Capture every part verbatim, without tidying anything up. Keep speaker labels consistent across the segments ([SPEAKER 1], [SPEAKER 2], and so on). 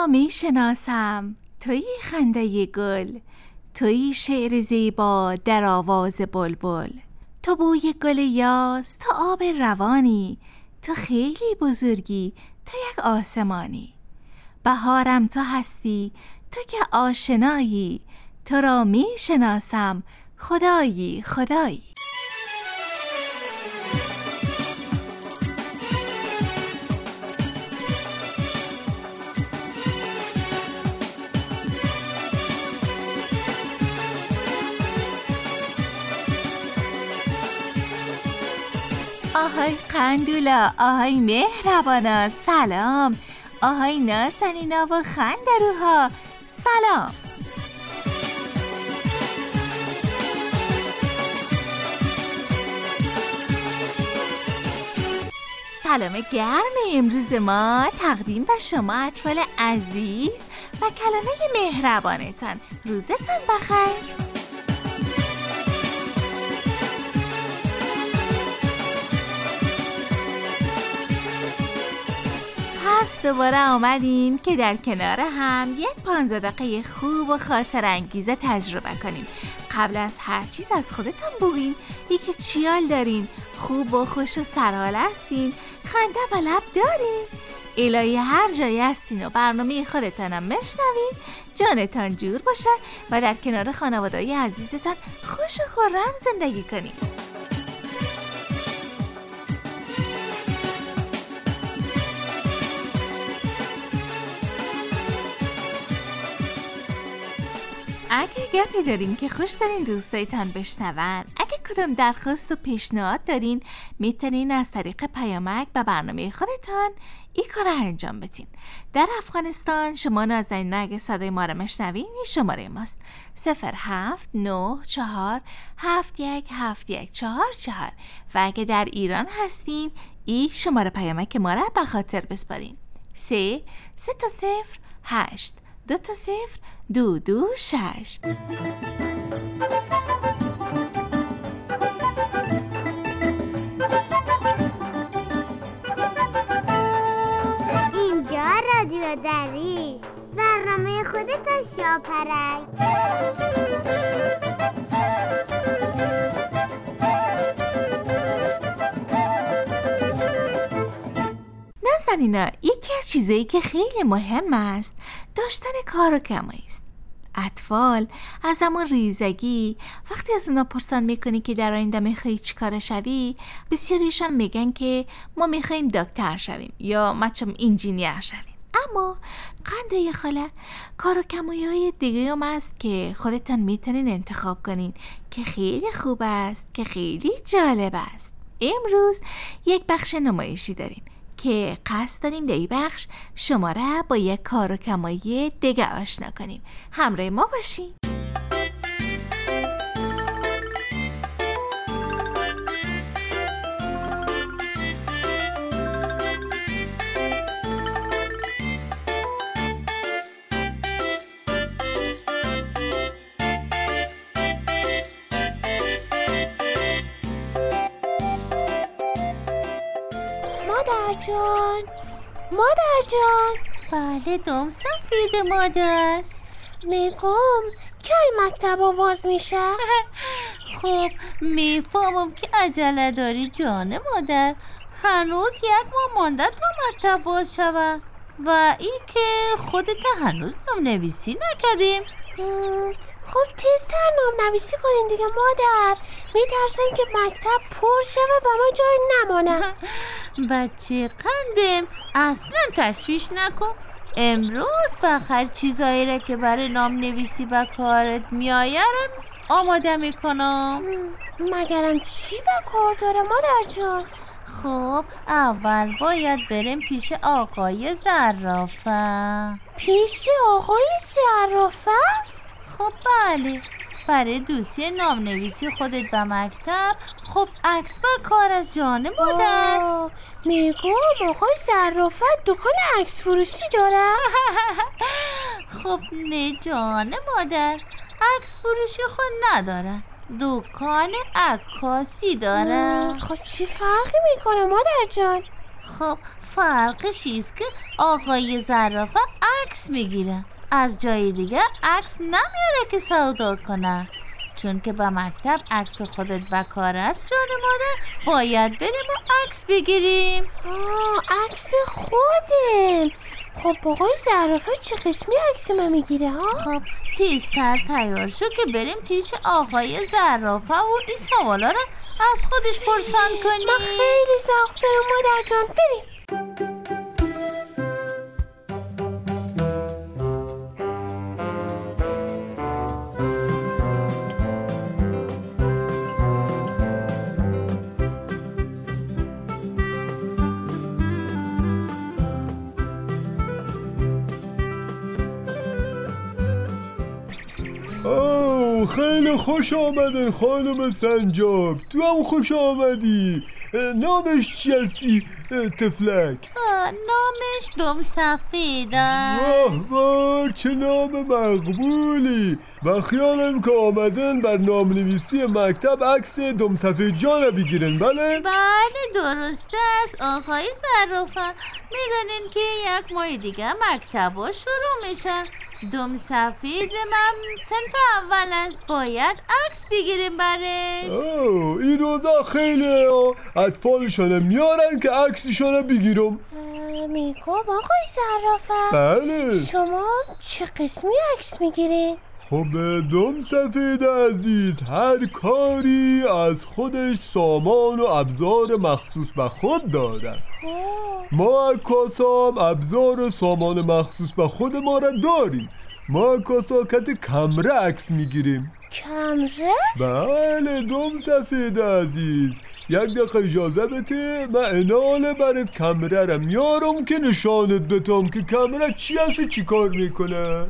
[SPEAKER 1] را می شناسم، تویی خنده گل، تویی شعر زیبا در آواز بلبل. تو بوی گل یاس، تو آب روانی، تو خیلی بزرگی، تو یک آسمانی. بهارم تو هستی، تو که آشنایی، تو را می شناسم، خدایی خدایی. آهای قندولا، آهای مهربانا، سلام. آهای نازنینا و خندروها، سلام. سلام گرم امروز ما تقدیم به شما اطفال عزیز و کلمه مهربانتان. روزتان بخیر. پس دوباره آمدیم که در کنار هم یک پانزده دقیقه خوب و خاطر انگیزه تجربه کنیم. قبل از هر چیز از خودتان بگین یکی چیال دارین، خوب و خوش و سرحال هستین، خنده و لب دارین. الهی هر جایی هستین و برنامه خودتانم مشنوین، جانتان جور باشه و در کنار خانواده‌های عزیزتان خوش و خرم زندگی کنین. اگه گپی دارین که خوش دارین دوستایتان بشنون، اگه کدام درخواست و پیشنهاد دارین، میتونین از طریق پیامک به برنامه خودتان این کار انجام بدین. در افغانستان شما نازنین اگه صدای ما رو مشنوین، این شماره ماست صفر هفت نه چهار هفت یک هفت یک چهار چهار و اگه در ایران هستین این شماره پیامک ما رو به خاطر بسپارین سه سه تا صفر هشت دو تا صفر دو دو شش.
[SPEAKER 2] اینجا رادیو دریس، برنامه خودتان شاپرک.
[SPEAKER 1] نازنینا، یکی از چیزایی که خیلی مهم است داشتن کار و کمایی است. اطفال از همون ریزگی وقتی از اونا پرسان میکنی که در آینده میخوایی چی کار شوی، بسیاریشان میگن که ما میخواییم دکتر شویم یا مچم انجینیر شویم. اما قنده خاله، کار و کمایی های دیگه هم است که خودتان میتونین انتخاب کنین که خیلی خوب است، که خیلی جالب است. امروز یک بخش نمایشی داریم که قصد داریم در این بخش شما را با یک کار و کمایی دیگه آشنا کنیم. همراه ما باشین.
[SPEAKER 2] مادر جان، مادر جان.
[SPEAKER 3] بله دم سفید مادر.
[SPEAKER 2] میگم کی مکتب آواز میشه؟
[SPEAKER 3] خب میفهمم که عجله داری جان مادر، هنوز یک ماه مانده تا مکتب باز شود و ای که خودت هنوز نام نویسی نکردیم.
[SPEAKER 2] خب تیزتر نام نویسی کنین دیگه مادر، میترسم که مکتب پر شوه و ما جای نمانه.
[SPEAKER 3] بچه قندم اصلا تشویش نکن، امروز بخیر چیزایی را که برای نام نویسی به کارت میآیرم آماده میکنم.
[SPEAKER 2] مگرم چی به کار داره مادر جان؟
[SPEAKER 3] خب اول باید بریم پیش آقای زرافه.
[SPEAKER 2] پیش آقای زرافه؟
[SPEAKER 3] خب بله، برای دوستی نام نویسی خودت به مکتب خب عکس به کار از جان مادر.
[SPEAKER 2] میگم آقای زرافه دکان عکس فروشی داره؟
[SPEAKER 3] خب نه جان مادر، عکس فروشی خود نداره، دکان عکاسی داره.
[SPEAKER 2] خب چی فرقی میکنه مادر جان؟
[SPEAKER 3] خب فرقش ایست که آقای زرافه عکس میگیره، از جای دیگه عکس نمیاره که سودا کنه. چون که به مکتب عکس خودت بکار است جان مادر، باید بریم و عکس بگیریم.
[SPEAKER 2] آه عکس خودم. خب آقای زرافه چه قسمی عکس من میگیره ها؟
[SPEAKER 3] خب تیزتر تیار شو که بریم پیش آقای زرافه و این سوالا رو از خودش پرسان کنیم.
[SPEAKER 2] من خیلی ذوق دارم مادر جان، بریم.
[SPEAKER 4] اوه خیلی خوش آمدن خانم سنجاب، تو هم خوش آمدی. نامش چی هستی تفلک؟
[SPEAKER 3] نامش دم سفید است.
[SPEAKER 4] واه واه چه نام مقبولی. و خیالم که آمدن بر نام نویسی مکتب عکس دم سفید جان رو بگیرن. بله؟
[SPEAKER 3] بله درست است آقای زرافه. میدونین که یک ماه دیگه مکتب ها شروع میشه. دم سفید من صنف اول است، باید عکس بگیریم برش.
[SPEAKER 4] اوه این روزا خیلی اطفالشانه میارن که عکسشانه بگیرم.
[SPEAKER 2] میگم آقای زرافه
[SPEAKER 4] بله
[SPEAKER 2] شما چه قسمی عکس میگیری؟
[SPEAKER 4] خب دم سفید عزیز هر کاری از خودش سامان و ابزار مخصوص به خود داره. ما عکاسا هم ابزار و سامان مخصوص به خود ما را داریم. ما عکاسا کت کمره عکس میگیریم.
[SPEAKER 2] کمره؟
[SPEAKER 4] بله دم سفید عزیز یک دقیقه اجازه بده، من اناله برات کمره را میارم که نشانت بدم که کمره چی هست و چی کار میکنه.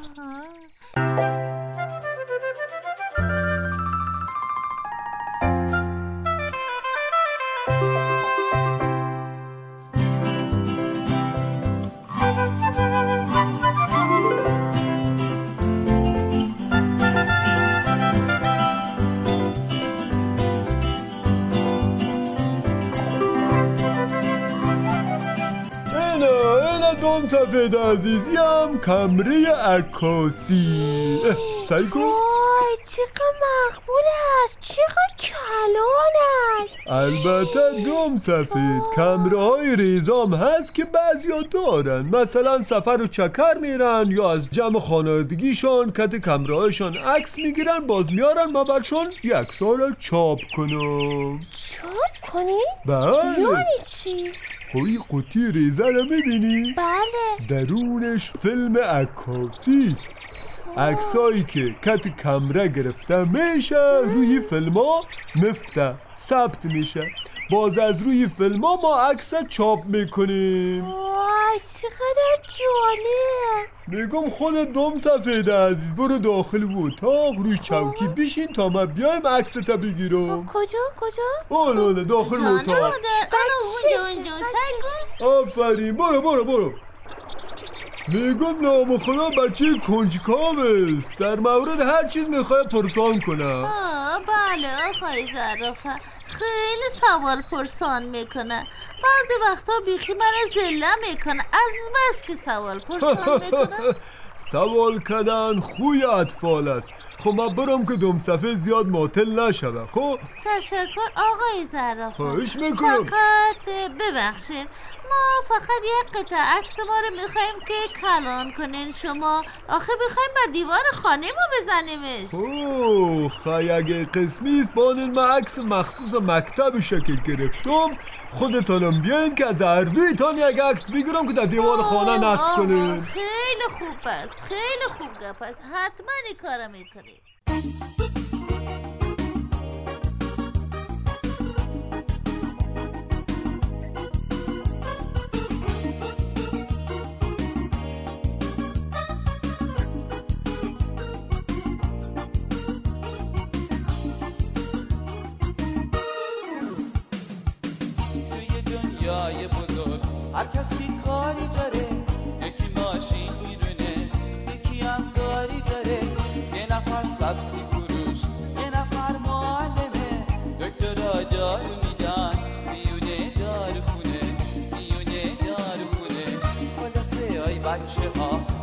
[SPEAKER 4] دم سفید عزیز یم کمره عکاسی. سعی کن.
[SPEAKER 2] وای چقدر مقبول است، چقدر کلان است.
[SPEAKER 4] البته دم سفید کمره های ریزام هست که بعضیا دارن، مثلا سفر و چکر میرن یا از جمع خانوادگیشان کت کمره هایشان عکس میگیرن، باز میارن ما برشان یک سال چاپ کنم.
[SPEAKER 2] چاپ کنی؟
[SPEAKER 4] بله.
[SPEAKER 2] یعنی چی؟
[SPEAKER 4] خوی قوطی ریزه رو میبینی؟
[SPEAKER 2] بله.
[SPEAKER 4] درونش فیلم عکاسیست. عکسایی که کت کمره گرفته میشه روی فیلم ها مفته ثبت میشه، باز از روی فیلم ها ما عکس چاپ میکنیم.
[SPEAKER 2] وای چقدر جالب.
[SPEAKER 4] میگم خود دم سفید عزیز برو داخل و اتاق روی چوکی بشین تا من بیایم عکستا بگیرم.
[SPEAKER 2] کجا کجا؟
[SPEAKER 4] آله آله داخل و اتاق.
[SPEAKER 3] جانه مادر اونجا اونجا سعی کن.
[SPEAKER 4] آفرین برو برو برو. میگم نام خدا بچه کنجکاو است، در مورد هر چیز میخواد پرسان کنه.
[SPEAKER 3] آه بله آقای زرافه خیلی سوال پرسان میکنه، بعضی وقتا بیخی من زله میکنه از بس که سوال پرسان میکنه.
[SPEAKER 4] سوال کردن خوی اطفال است. خب من برم که دم سفید زیاد معطل نشوه. خب
[SPEAKER 3] تشکر آقای زرافه.
[SPEAKER 4] خواهش میکنم.
[SPEAKER 3] فقط ببخشید ما فقط یک قطعه عکس ما رو میخوایم که کلان کنین شما، آخه میخوایم به دیوار خانه ما بزنیمش.
[SPEAKER 4] اوه خواهی اگه قسمی است بانین من عکس مخصوص مکتبشه که گرفتم، خودتانم بیاین که از هر دویتان یک عکس بگیرم که در دیوار خانه نصب کنین.
[SPEAKER 3] خیلی خوب است، خیلی خوب گپ است، حتما این کارو میکنید.
[SPEAKER 5] دنیای بزرگ هر کسی کاری داره، یکی ماشین میرونه یکی هم گاری داره، یه نفر سبزی فروش یه نفر معلمه، دکترها دارو میدن میونه دار خونه،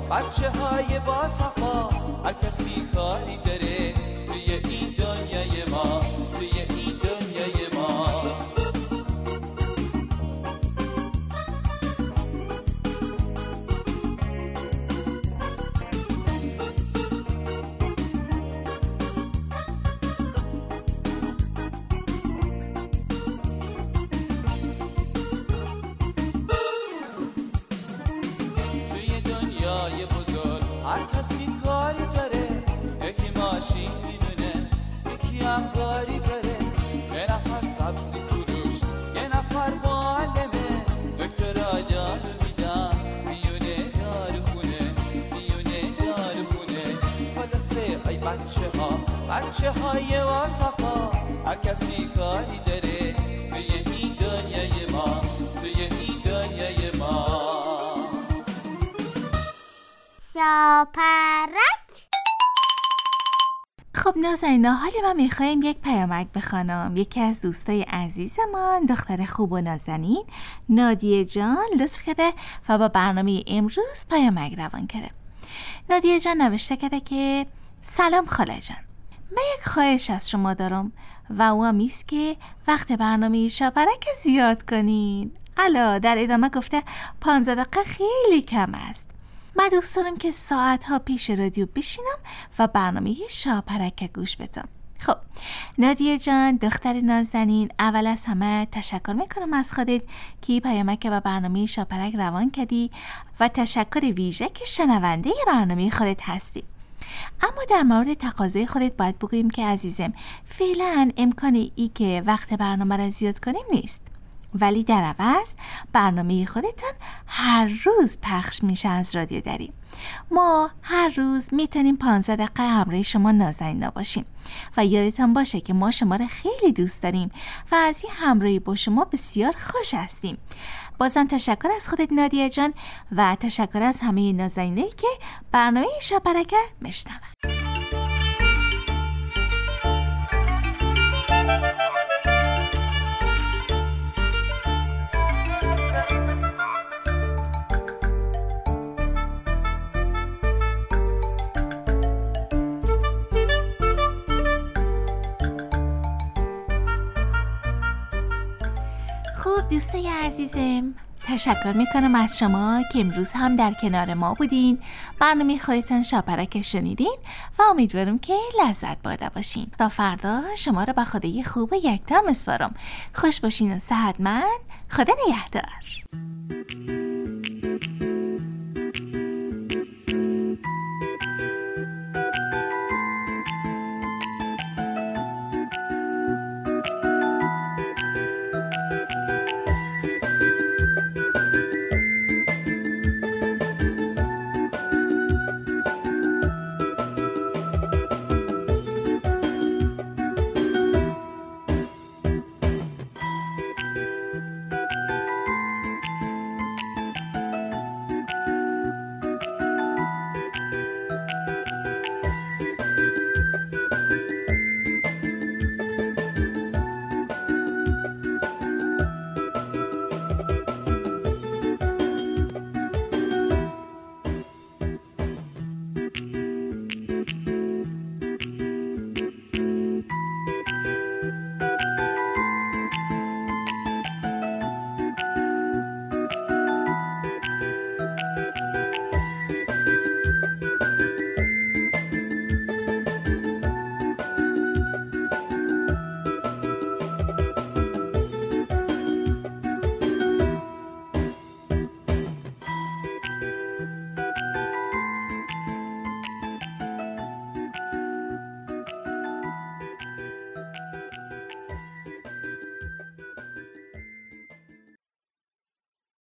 [SPEAKER 5] بچه های با صفا، هر کسی کاری داره توی این دنیای ما، توی این دنیای ما. هر کسی کاری داره، یکی ماشین میدونه، یکی هم کاری داره. یه نفر سبزی فروش، یه نفر معلمه، دکترها دارو میدن، میونه دارو خونه، میونه دارو خونه. خلاصه ای بچه ها، بچه های واصفا، هر کسی کاری داره توی این دنیای ما، توی این دنیای ما.
[SPEAKER 2] شاپرک.
[SPEAKER 1] خب نازنینا، حالا ما میخوایم یک پیامک بخوانم. یکی از دوستای عزیزمان، دختر خوب و نازنین نادیه جان لطف کرده و با برنامه امروز پیامک روان کرده. نادیه جان نوشته کرده که سلام خاله جان، من یک خواهش از شما دارم و او میست که وقت برنامه شاپرک زیاد کنین. الا در ادامه گفته پانزده دقیقه خیلی کم است. من دوست دارم که ساعتها پیش رادیو بشینم و برنامه شاپرک گوش بدم. خب نادیه جان دختر نازنین، اول از همه تشکر میکنم از خودت که پیامک و برنامه شاپرک روان کردی و تشکر ویژه که شنونده برنامه خودت هستی. اما در مورد تقاضای خودت باید بگوییم که عزیزم فعلا امکان ای که وقت برنامه را زیاد کنیم نیست، ولی در عوض برنامه خودتون هر روز پخش میشه از رادیو دری. ما هر روز میتونیم پانزده دقیقه همراه شما نازنینا باشیم و یادتان باشه که ما شما را خیلی دوست داریم و از این همراهی با شما بسیار خوش هستیم. بازم تشکر از خودت نادیه جان و تشکر از همه نازنینایی که برنامه شاپرک میشنون. خب دوستای عزیزم، تشکر میکنم از شما که امروز هم در کنار ما بودین، برنامه خودتان شاپرک شنیدین و امیدوارم که لذت برده باشین. تا فردا شما رو به خدای خوب و یکتا میسپارم. خوش باشین و صحتمند. خدا نگهدار.